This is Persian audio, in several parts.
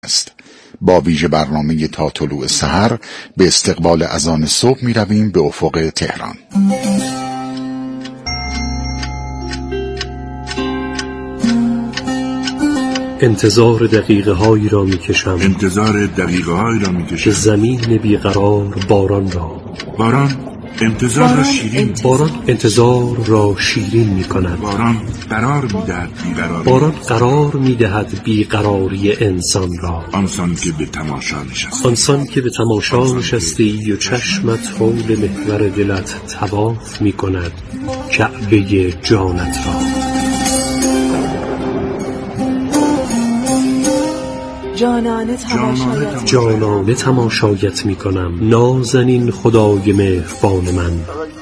است. با ویژه برنامه تا طلوع سحر به استقبال اذان صبح می رویم به افق تهران. انتظار دقیقه هایی را می کشم که زمین بیقرار باران را انتظار را شیرین می کند. باران قرار می دهد بیقراری انسان را. آنسان که به تماشا نشستی و چشمت حول محور دلت طواف می کند کعبه جانت را. جانانه تماشایت می کنم نازنین خدای مهربان من.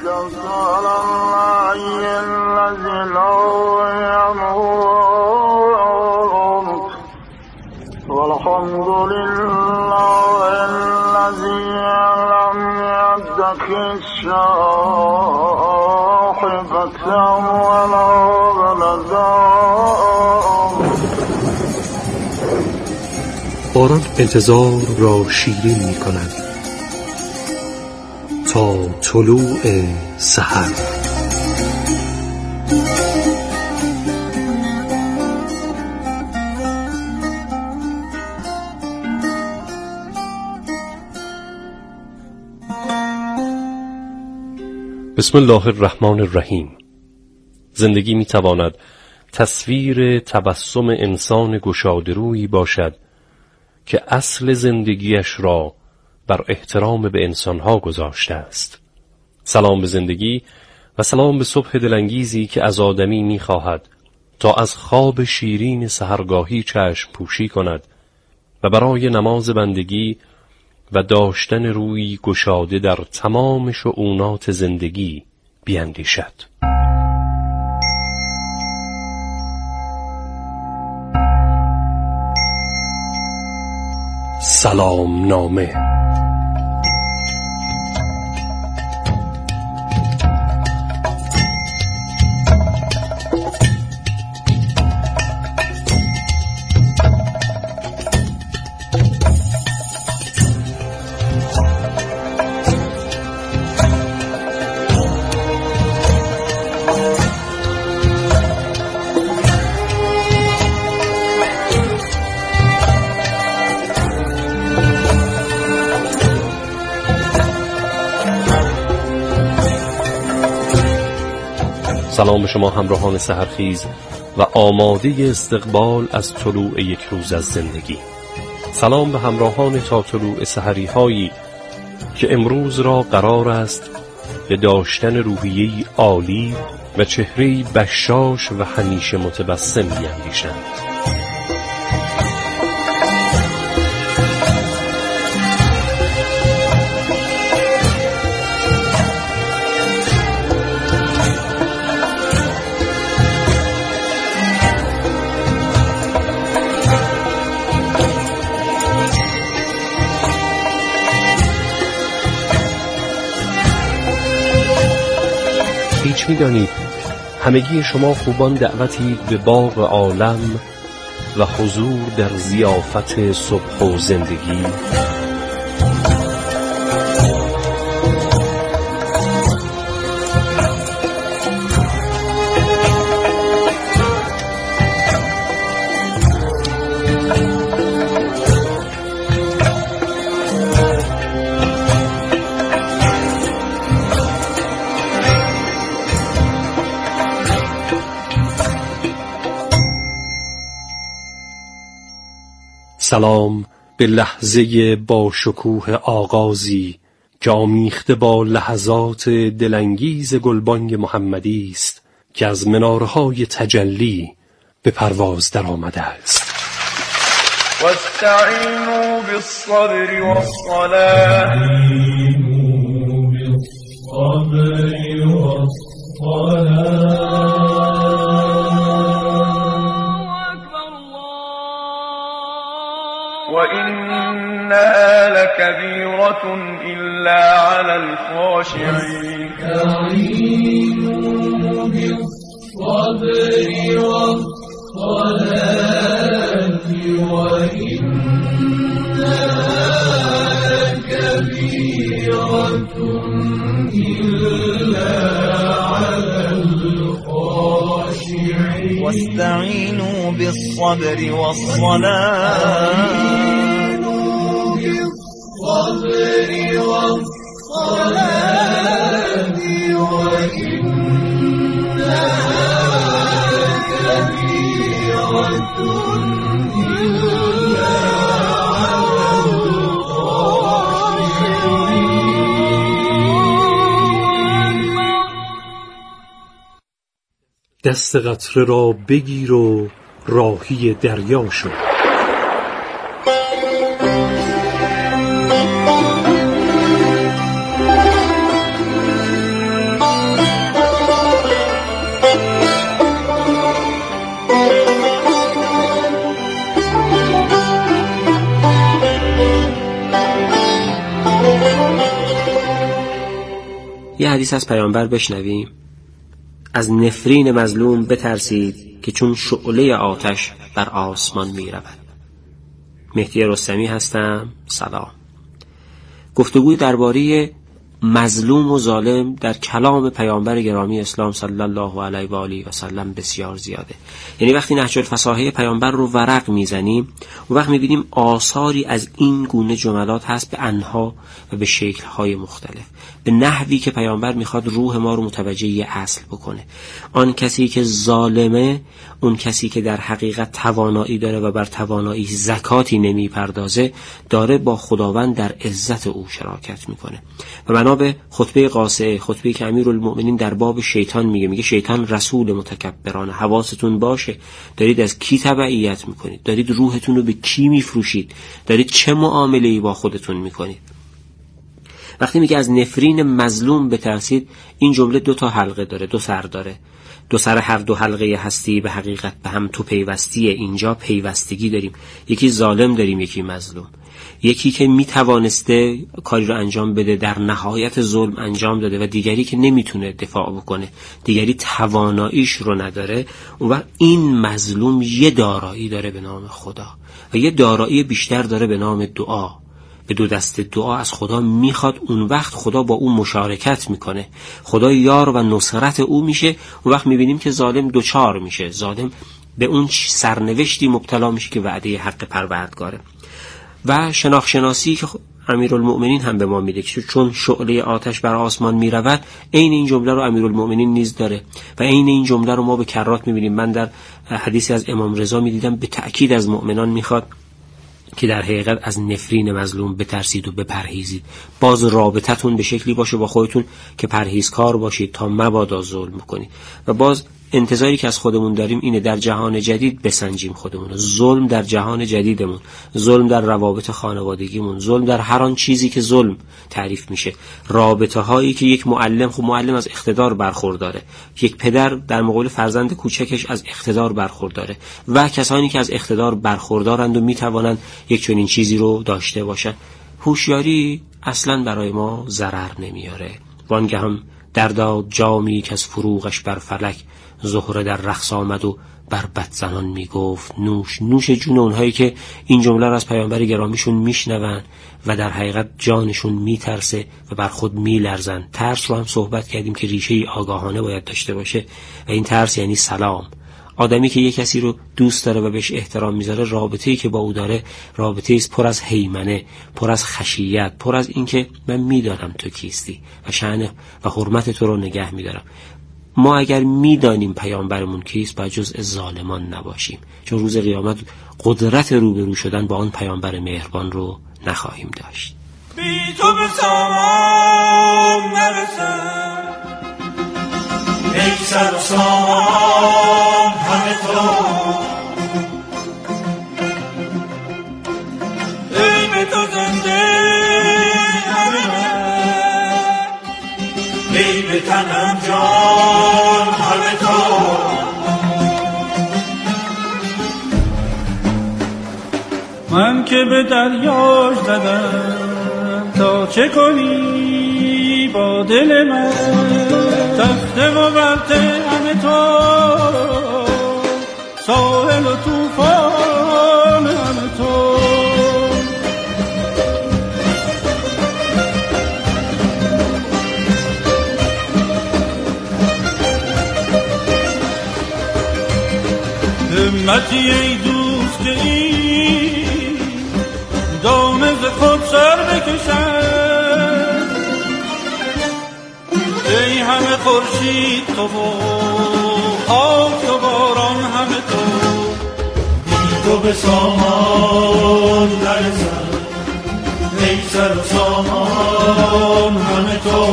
باران انتظار را شیرین می کند تا طلوع سحر. بسم الله الرحمن الرحیم. زندگی می تواند تصویر تبسم انسان گشاده‌رویی باشد که اصل زندگیش را بر احترام به انسانها گذاشته است. سلام به زندگی و سلام به صبح دلانگیزی که از آدمی می‌خواهد تا از خواب شیرین سحرگاهی چشم پوشی کند و برای نماز بندگی و داشتن روی گشاده در تمام شؤونات زندگی بیندیشد. سلام نامه. سلام به شما همراهان سحرخیز و آماده استقبال از طلوع یک روز از زندگی. سلام به همراهان تا طلوع سحری هایی که امروز را قرار است به داشتن روحیه‌ای عالی و چهره‌ای بشاش و همیشه متبسم بیندیشند. هیچ می‌دانید همگی شما خوبان دعوتید به باغ عالم و حضور در ضیافت صبح و زندگی. سلام به لحظه با شکوه آغازی که آمیخته با لحظات دلانگیز گلبانگ محمدی است که از منارهای تجلی به پرواز در آمده است. واستعینوا بالصبر والصلاة وإنها لكبيرة إلا على الخاشعين. استعينوا بالصبر والصلاة وإنها واستعينوا بالصبر والصلاة دست قطره را بگیر و راهی دریا شو. یه حدیث از پیامبر بشنویم. از نفرین مظلوم بترسید که چون شعله آتش بر آسمان می رود. مهدی رستمی هستم. سلام. گفتگوی درباره مظلوم و ظالم در کلام پیامبر گرامی اسلام صلی الله علیه و آله و سلم بسیار زیاده. یعنی وقتی نهج الفصاحه پیامبر رو ورق میزنیم و وقت میبینیم آثاری از این گونه جملات هست به انها و به شکل‌های مختلف، به نحوی که پیامبر میخواد روح ما رو متوجه یه اصل بکنه. آن کسی که ظالمه، اون کسی که در حقیقت توانایی داره و بر توانایی زکاتی نمیپردازه، داره با خداوند در عزت او شراکت میکنه. و بنا به خطبه قاصعه، خطبه‌ای که امیرالمؤمنین در باب شیطان میگه شیطان رسول متکبرانه، حواستون باشه دارید از کی تبعیت میکنید، دارید روحتون رو به کی میفروشید، دارید چه معامله‌ای با خودتون میکنید. وقتی میگه از نفرین مظلوم بترسید، این جمله 2 تا حلقه داره، 2 سر داره. 2 سر هر 2 حلقه هستی به حقیقت به هم تو پیوستیه. اینجا پیوستگی داریم، یکی ظالم داریم، یکی مظلوم. یکی که میتوانسته کاری رو انجام بده در نهایت ظلم انجام داده و دیگری که نمیتونه دفاع بکنه، دیگری تواناییش رو نداره. اون وقت این مظلوم یه دارایی داره به نام خدا و یه دارایی بیشتر داره به نام دعا. به 2 دست دعا از خدا میخواد، اون وقت خدا با اون مشارکت میکنه، خدا یار و نصرت او میشه. اون وقت میبینیم که ظالم دوچار میشه، ظالم به اون سرنوشتی مبتلا میشه که وعده حق پروردگاره. و شناختی که امیرالمؤمنین هم به ما میده که چون شعله آتش بر آسمان میرود، عین این جمله رو امیرالمؤمنین نیز داره و عین این جمله رو ما به کرات میبینیم. من در حدیثی از امام رضا میدیدم به تأکید از مؤمنان میخواد که در حقیقت از نفرین مظلوم بترسید و بپرهیزید. باز رابطتون به شکلی باشه با خودتون که پرهیزکار باشید تا مبادا ظلم کنید. و باز انتظاری که از خودمون داریم اینه در جهان جدید بسنجیم خودمون. ظلم در جهان جدیدمون، ظلم در روابط خانوادگیمون، ظلم در هر آن چیزی که ظلم تعریف میشه. رابطه هایی که یک معلم، خب معلم از اقتدار برخورداره، یک پدر در مقابل فرزند کوچکش از اقتدار برخورداره و کسانی که از اقتدار برخوردارند و میتوانند یک چنین چیزی رو داشته باشن. هوشیاری اصلا برای ما ضرر نمیاره. وانگه هم در داد جامی که از فروغش بر فلک، زهره در رقص آمد و بر بدزنان میگفت نوش. نوش جون اونهایی که این جمله رو از پیامبر گرامیشون میشنون و در حقیقت جانشون میترسه و بر خود میلرزن. ترس رو هم صحبت کردیم که ریشه آگاهانه باید داشته باشه و این ترس یعنی سلام. آدمی که یک کسی رو دوست داره و بهش احترام میذاره، رابطه‌ای که با او داره رابطه‌ای است پر از هیمنه، پر از خشیت، پر از این که من میدانم تو کیستی و شأن و حرمت تو رو نگه میدارم. ما اگر میدانیم پیامبرمون کیست، باید جزء ظالمان نباشیم، چون روز قیامت قدرت روبرو شدن با آن پیامبر مهربان رو نخواهیم داشت. بی تو به سامان نرسم، ای سر و سامان همه تو، ای به تو زنده همه من، ای به تنم جان همه تو. من که به دریاش زدم تا چه کنی با دل من، تخته و برته همه تو، ساحل و توفان همه تو. کشد. ای همه خورشید تو و خاک و باران همه تو، بی تو به سامان نرسد. ای سر و سامان همه تو،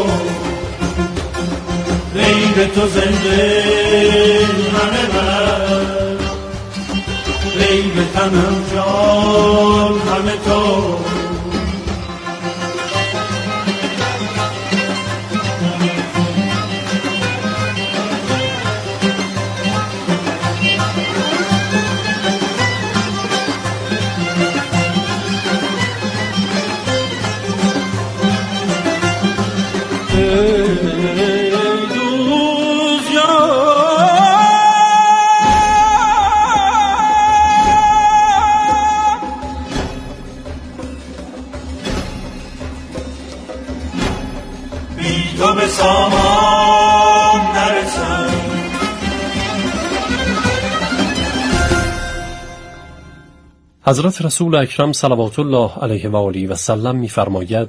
ای به تو زنده همه من، ای به تنم جان همه تو. تو به سامان نرسم. حضرت رسول اکرم صلوات الله علیه و آله و سلم می‌فرماید: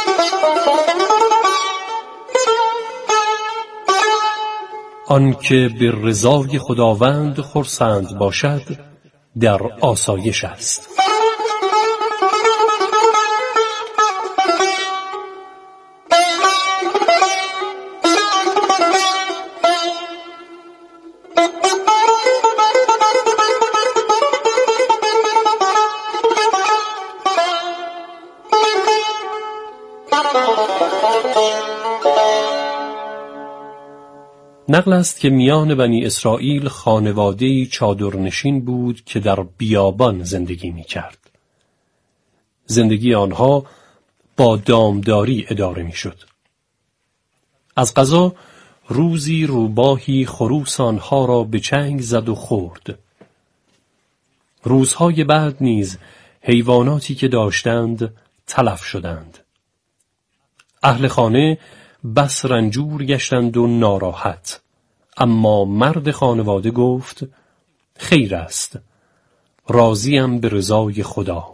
آنکه به رضای خداوند خرسند باشد در آسایش است. نقل است که میان بنی اسرائیل خانواده‌ای چادرنشین بود که در بیابان زندگی می‌کرد. زندگی آنها با دامداری اداره می‌شد. از قضا روزی روباهی خروس آنها را به چنگ زد و خورد. روزهای بعد نیز حیواناتی که داشتند تلف شدند. اهل خانه بس رنجور گشتند و ناراحت، اما مرد خانواده گفت: خیر است، راضیم به رضای خدا.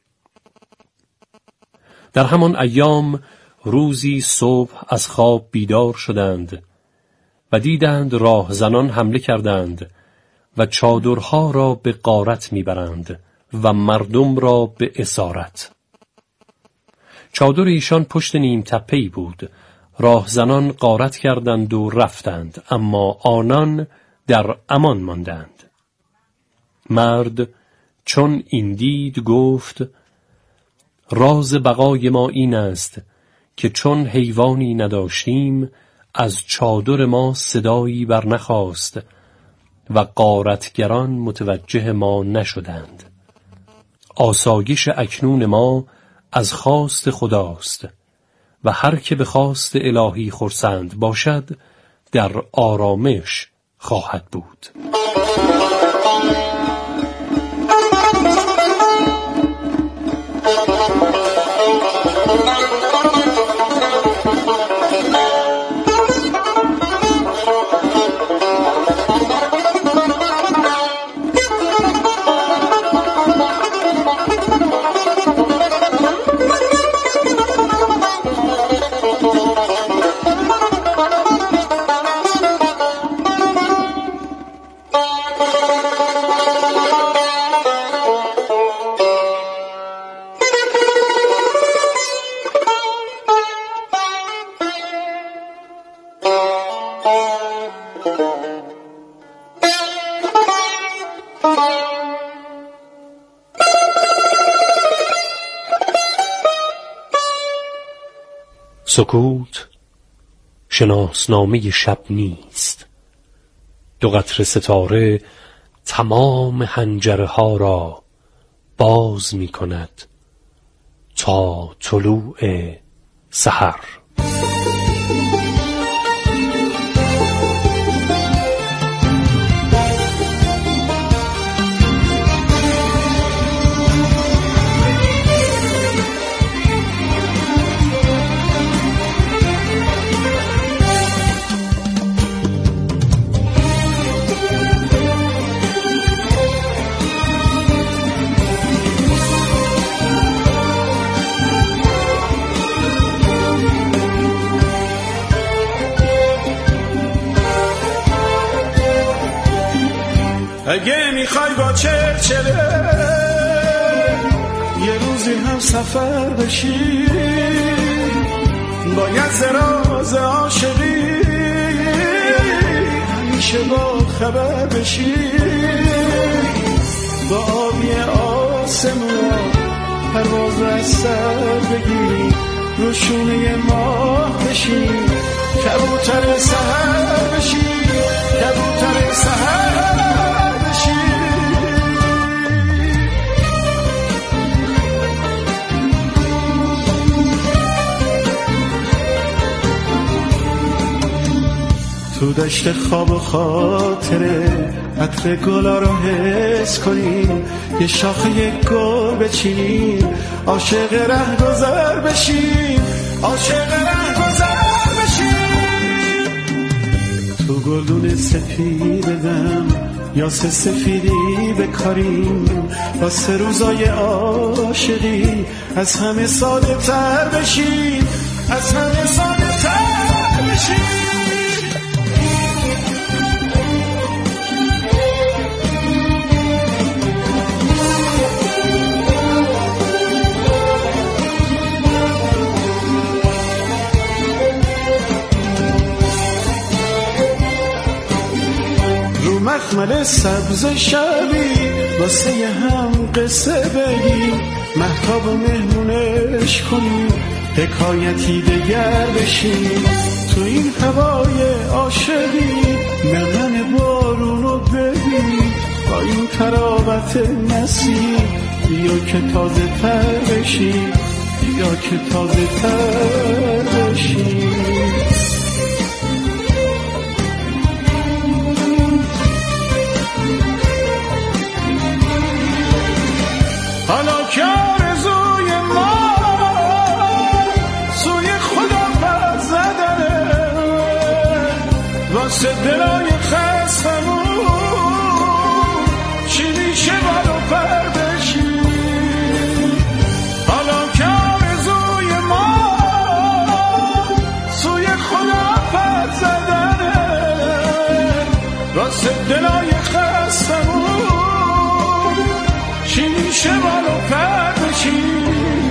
در همان ایام روزی صبح از خواب بیدار شدند و دیدند راهزنان حمله کردند و چادرها را به غارت میبرند و مردم را به اسارت. چادر ایشان پشت نیم تپه‌ای بود. راهزنان غارت کردند و رفتند، اما آنان در امان ماندند. مرد چون این دید گفت: راز بقای ما این است که چون حیوانی نداشتیم از چادر ما صدایی برنخاست و غارتگران متوجه ما نشدند. آسایش اکنون ما از خواست خداست و هر که به خواست الهی خرسند باشد در آرامش خواهد بود. سکوت شناسنامه شب نیست. دو قطره ستاره تمام حنجره ها را باز می کند تا طلوع سحر. اگه میخوای با چرچله یه روزی هم سفر بشی، باید زراز عاشقی همیشه با خبر بشی، با آبی آسمون پرواز از سر بگیری، رو شونه ماه بشی، کبوتر سحر بشی، کبوتر سحر بشی. تو دشت خواب و خاطره عطر گلا رو حس کنیم، یه شاخه گل بچینیم، عاشق رهگذر بشیم، عاشق رهگذر بشیم. تو گلدون سپیدم یا سفیدی بکاریم، واسه روزای عاشقی از همه ساده تر بشیم، از همه ساده تر بشیم. مخمل سبز شبی واسه یه هم قصه بگیم، مهتاب و مهمونش کنیم، حکایتی دگر بشیم. تو این هوای عاشقی نغمه بارونو ببین، با این تراوت نسیم بیا که تازه تر بشیم، بیا که تازه تر بشیم. حالا که آرزوی ما سوی خدا پر زدنه، واسه دلای خستمون چی میشه بالا پر بشیم. حالا که آرزوی ما سوی خدا پر زدنه، واسه دلای خستمون چی میشه بالا پر بشیم.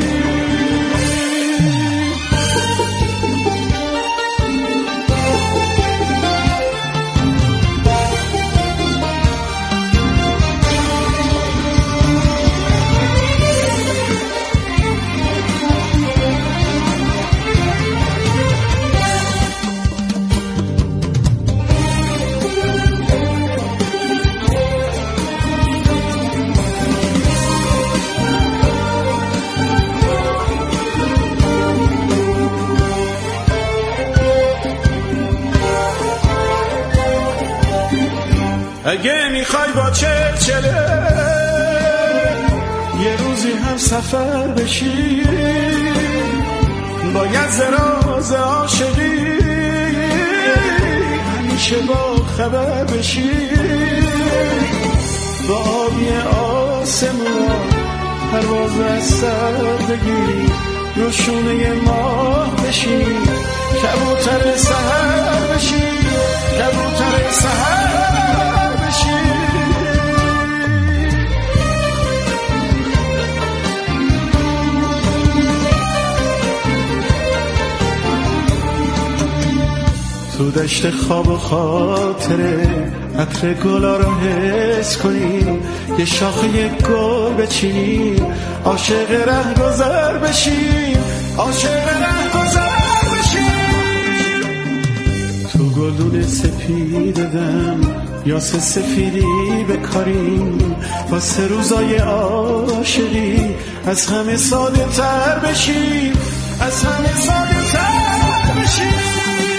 اگه میخوای با چرچله یه روزی هم سفر بشی، باید زراز عاشقی همیشه با خبر بشی، با آبی آسمون پرواز از سر بگیری، رو شونه ماه بشی، کبوتر سحر بشی، کبوتر سحر بشی. تو دشت خواب و خاطره عطر گلا رو حس کنیم، یه شاخه گل بچینیم، عاشق رهگذر بشیم، عاشق رهگذر بشیم. تو گلدون سپیدم یا سفیدی بکاریم، واسه روزای عاشقی از همه ساده تر بشیم، از همه ساده تر بشیم.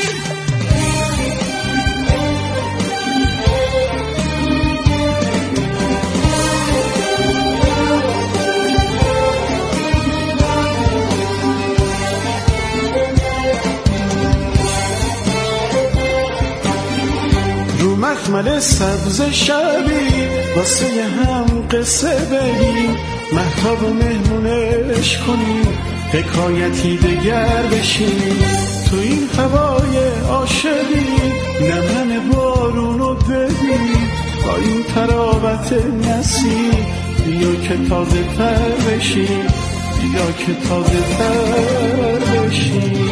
مخمل سبز شبی واسه یه هم قصه بگیم، مهتاب و مهمونش کنیم، حکایتی دگر بشیم. تو این هوای عاشقی نمن بارونو ببین، با این تراوت نسیم بیا که تازه تر بشی، بیا که تازه تر بشی.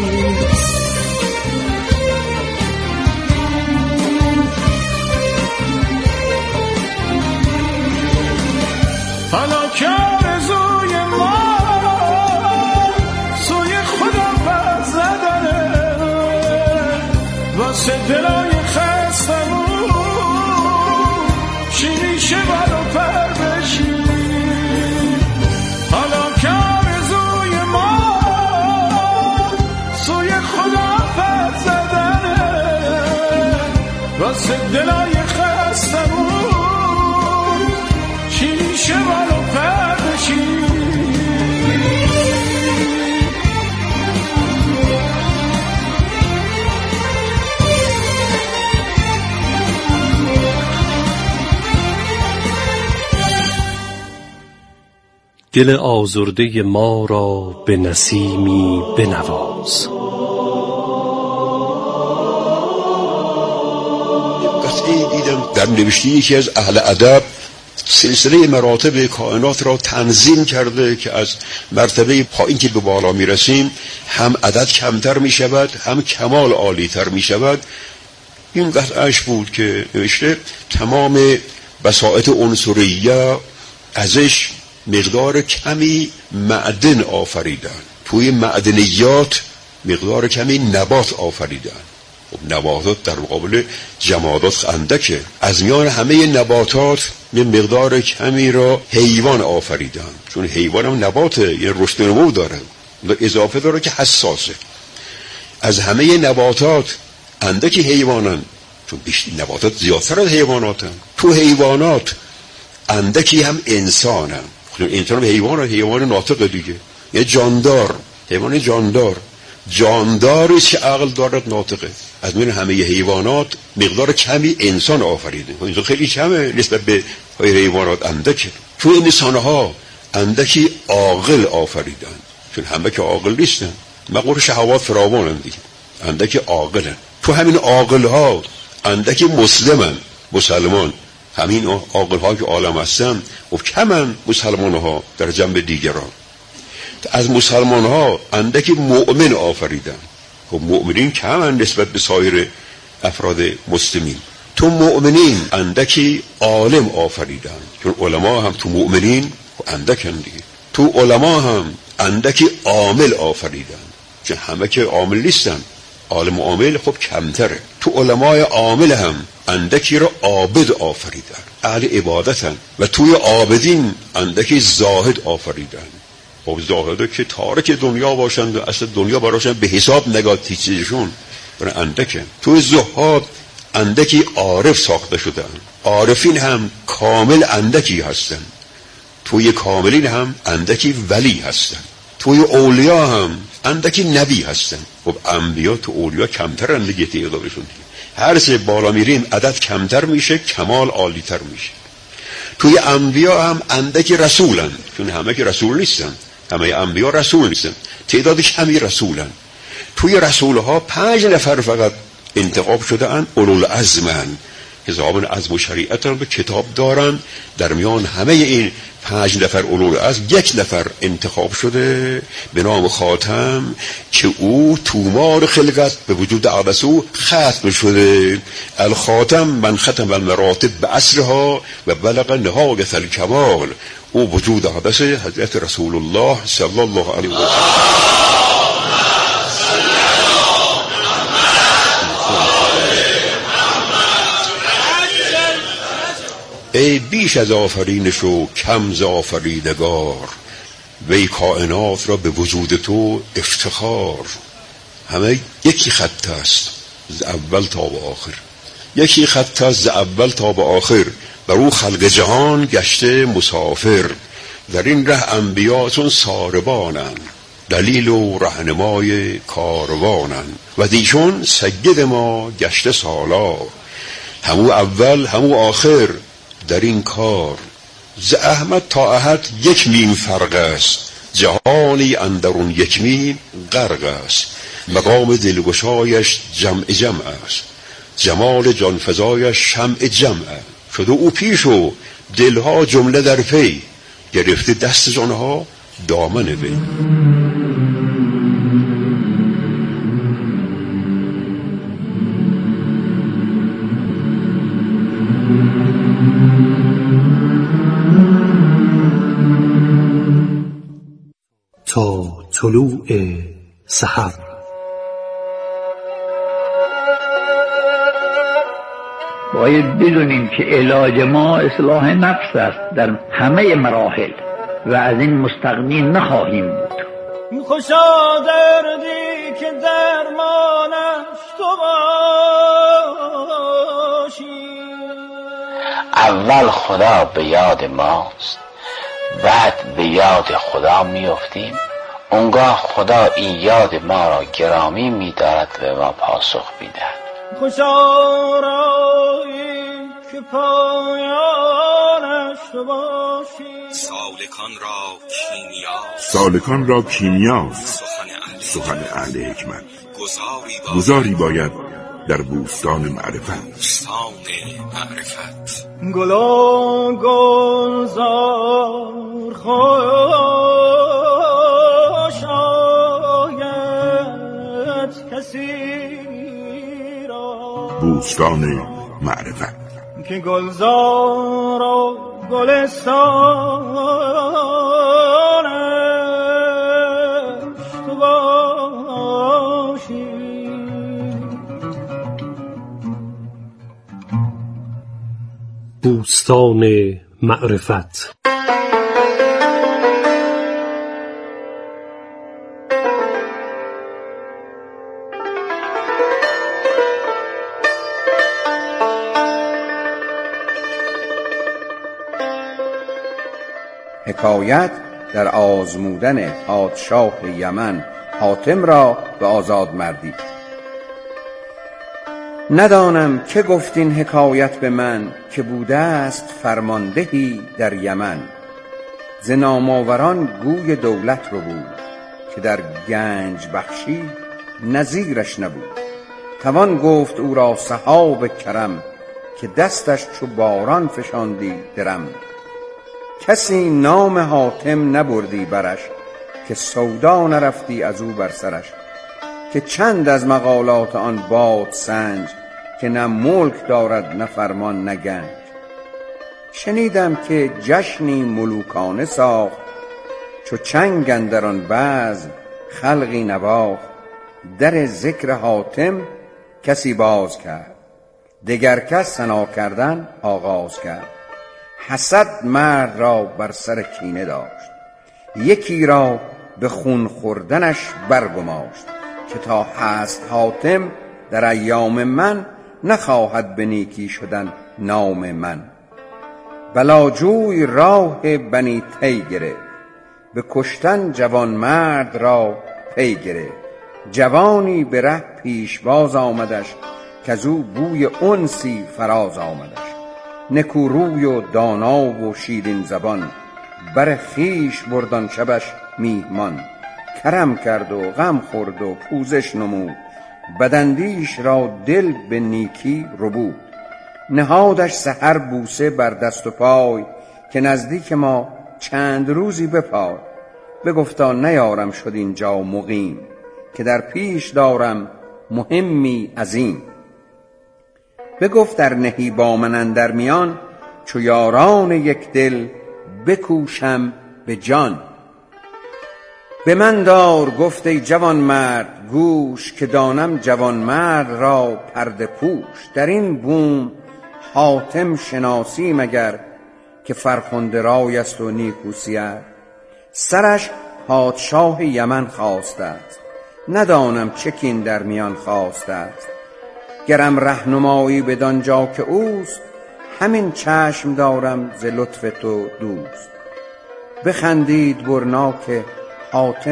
حالا که آرزوی ما سوی خدا پر زدنه، واسه دلای خستمون چی میشه برا پر بشی. حالا که آرزوی ما سوی خدا پر زدنه، واسه دلای خستمون چی میشه برا پر بشی. دل آزرده ما را به نسیمی بنواز. قطعی دیدم در نوشته یکی از اهل ادب سلسله مراتب کائنات را تنظیم کرده که از مرتبه پایین که به بالا می رسیم هم عدد کمتر می شود هم کمال عالی تر می شود. این قطعش بود که نوشته تمام بساطت عنصریه ازش مقدار کمی معدن آفریدن، توی معدنیات مقدار کمی نبات آفریدن. نباتات در مقابل جمادات اندکه، از میان همه نباتات یه مقدار کمی را حیوان آفریدن، چون حیوان هم نباته، یه رشد نمو داره، اضافه داره که حساسه. از همه نباتات اندکی حیوانن، چون نباتات زیادتر از حیواناتن. تو حیوانات اندکی هم انسانن، انسان حیوان ناطق دیگه، یه جاندار، حیوان جانداری که عقل دارد ناطقه. از میان همه حیوانات مقدار کمی انسان آفریده، انسان خیلی کمه نسبت به حیوانات اندکه. تو انسانها اندکی عاقل آفریدن، چون همه که عاقل نیستن، مقدار شهوات فراوانن دیگه، اندکی عاقلن. تو همین عاقلها اندکی مسلمان، همین عاقل‌ها که عالم هستن و کمن مسلمان‌ها در جنب دیگران. از مسلمان‌ها اندکی مؤمن آفریدن، و مؤمنین کمن نسبت به سایر افراد مسلمین. تو مؤمنین اندکی عالم آفریدن، چون علما هم تو مؤمنین اندکن دیگه. تو علما هم اندکی عامل آفریدن، چون همه که عامل نیستن، عالم و عامل خب کمتره. تو علمای عامل هم اندکی رو عابد آفریدن، اهل عبادتن. و توی عابدین اندکی زاهد آفریدن، خب زاهده که تارک دنیا باشند و اصلا دنیا براشون به حساب نگاه چیزشون برای اندکه. توی زهاد اندکی عارف ساخته شدن، عارفین هم کامل اندکی هستن. توی کاملین هم اندکی ولی هستن. توی اولیا هم اندکی نبی هستن. خب انبیا تو اولیا کمتر اندگی تعدادشون، هر چه بالا میریم عدد کمتر میشه، کمال عالی تر میشه. توی انبیا هم اندکی رسولن، چون همه که رسول نیستن، همه انبیا رسول نیستن، تعدادش کمی رسولن. توی رسولها 5 نفر فقط انتخاب شده ان، اولوالعزمن، حسابن عزم و شریعت رو به کتاب دارن. در میان همه این 5 نفر اولوالعزم 1 نفر انتخاب شده به نام خاتم که او تومار خلقت به وجود اقدسو ختم شده. الخاتم من ختم المراتب به عصرها و بلغ نهایت الکمال. او وجود اقدس حضرت رسول الله صلی الله علیه و سلم. ای بیش از آفرینش و کم ز آفریدگار، وی کائنات را به وجود تو افتخار. همه یکی خط است ز اول تا به آخر، یکی خط است ز اول تا به آخر. بر او خلق جهان گشته مسافر. در این ره انبیا چون ساربانند، دلیل و رهنمای کاروانند. و دیشون سید ما گشته سالار، همو اول همو آخر در این کار. ز احمد تا احد 1 میم فرق است، جهانی اندرون 1 میم غرق است. مقام دلگشایش جمع است، جمال جانفزایش شمع جمع است. شده او پیش و دلها جمله در پی، گرفته دست زنها دامن وی. تا طلوع سحر. باید بدونیم که علاج ما اصلاح نفس است در همه مراحل و از این مستغنی نخواهیم بود. خوشا دردی که درمانش تو باشی. اول خدا به یاد ماست، بعد به یاد خدا میافتیم. اونگاه خدا این یاد ما را گرامی می‌دارد و ما پاسخ می‌دهد. خوشا رایی که پایانش تو باشی. سالکان را کیمیاست سخن اهل حکمت. گذاری باید در بوستان معرفت. گلا گلزار خوش آید کسی را. بوستان معرفت که گلزار و گلستانش تو باشی. بوستان معرفت. حکایت در آزمودن پادشاه یمن حاتم را به آزادمردی. ندانم که گفتین حکایت به من، که بوده است فرماندهی در یمن. ز نامآوران گوی دولت رو بود، که در گنج بخشی نظیرش نبود. توان گفت او را سحاب کرم، که دستش چو باران فشاندی درم. کسی نام حاتم نبردی برش، که سودا نرفتی از او بر سرش. که چند از مقالات آن باد سنج، که نه ملک دارد نه فرمان نه گنج. شنیدم که جشنی ملوکانه ساخت، چو چنگ اندر آن بزم خلقی نواخت. در ذکر حاتم کسی باز کرد، دگر کس ثنا کردن آغاز کرد. حسد مرد را بر سر کینه داشت، یکی را به خون خوردنش برگماشت. که تا هست حاتم در ایام من، نخواهد به نیکی شدن نام من. بلاجوی راه بنی طی گرفت، به کشتن جوان مرد را پی گرفت. جوانی به ره پیش باز آمدش، کز او بوی انسی فراز آمدش. نکوروی و دانا و شیرین زبان، بر خویش برد آن شبش میهمان. کرم کرد و غم خورد و پوزش نمود، بداندیش را دل به نیکی ربود. نهادش سحر بوسه بر دست و پای، که نزدیک ما چند روزی بپای. بگفتا نیارم شد اینجا مقیم، که در پیش دارم مهمی عظیم. بگفت در نهی با من اندر میان، چو یاران یک دل بکوشم به جان. به من دار گفت ای جوان مرد گوش، که دانم جوان مرد را پرده پوش. در این بوم حاتم شناسی مگر، که فرخنده رای است و نیکو سیر. سرش پادشاه یمن خواسته است، ندانم چه کین در میان خواسته است. گرم رهنمایی بدانجا که اوست، همین چشم دارم ز لطف تو دوست. بخندید برنا که حاتم